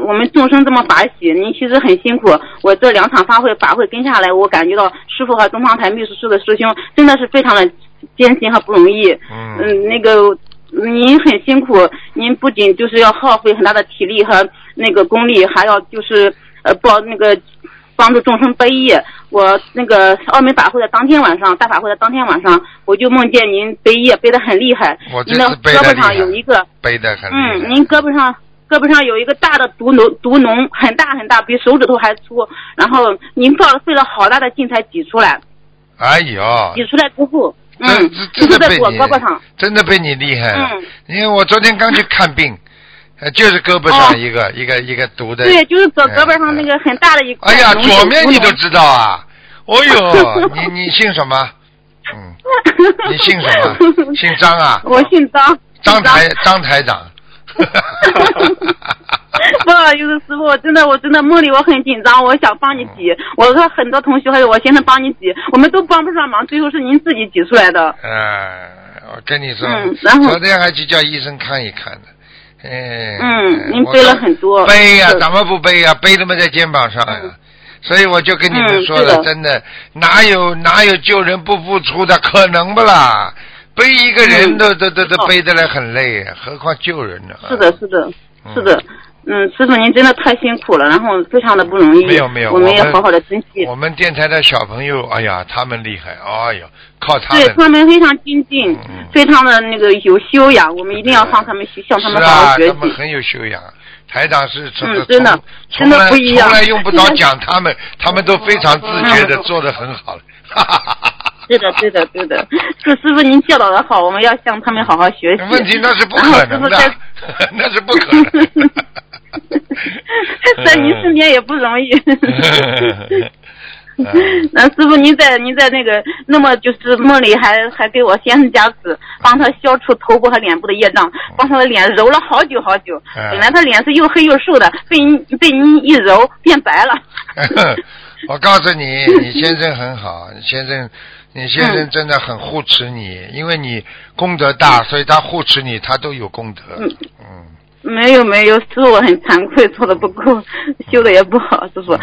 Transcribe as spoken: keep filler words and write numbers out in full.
我们众生这么法喜，您其实很辛苦。我这两场发会法会跟下来，我感觉到师父和东方台秘书处的师兄真的是非常的艰辛和不容易。嗯，嗯那个您很辛苦，您不仅就是要耗费很大的体力和那个功力，还要就是呃报那个帮助众生背业。我那个奥美法会的当天晚上，大法会的当天晚上，我就梦见您背业背得很厉害。 我这您的胳膊上有一个背得很厉害。 嗯，您胳膊上胳膊上有一个大的毒脓，毒脓很大很大，比手指头还粗。然后您费了费了好大的劲才挤出来。 哎呦！ 挤出来之后，嗯， 真的被你我胳膊上， 真的被你厉害了。 嗯， 因为我昨天刚去看病。就是胳膊上一个、哦、一个一个毒的， 对，就是胳胳膊上那个很大的一块。 哎呀，左面你都知道啊！哦呦，你你姓什么？嗯，你姓什么？姓张啊？ 我姓张。 张台张台长。 不好意思，师傅，真的我真的梦里我很紧张，我想帮你挤，嗯、我和很多同学还有我先生帮你挤，我们都帮不上忙，最后是您自己挤出来的。 呃，我跟你说， 嗯，然后昨天还去叫医生看一看呢。哎， 嗯，您背了很多。 背呀、啊，怎么不背呀、啊？背他妈在肩膀上呀、啊嗯！所以我就跟你们说了， 嗯、 真的哪有哪有救人不付出的，可能不啦？背一个人都、嗯、都都都背得来很累，何况救人呢？ 是的，是的，是的。嗯，师傅您真的太辛苦了，然后非常的不容易。 没有没有， 我们也好好的珍惜。 我们电台的小朋友，哎呀，他们厉害，哎呀，靠他们。 对他们非常精进，嗯、非常的那个有修养，我们一定要向他们学，向他们好好学习。 是啊，他们很有修养。台长是嗯，真的， 真的不一样，从来用不着讲他们，他们都非常自觉的做得很好了。哈哈哈哈。 对的，对的，对的，是师傅您教导的好，我们要向他们好好学习。 问题那是不可能的，那是不可能。 在您身边也不容易。那师傅您在您在那个那么就是梦里还还给我先生加持，帮他消除头部和脸部的业障，帮他的脸揉了好久好久。本来他脸是又黑又瘦的，被您被您一揉变白了。 我告诉你，你先生很好，你先生。你先生真的很护持你，嗯、因为你功德大，所以他护持你，他都有功德。嗯嗯，没有没有，师傅我很惭愧，做的不够，修的也不好，师傅。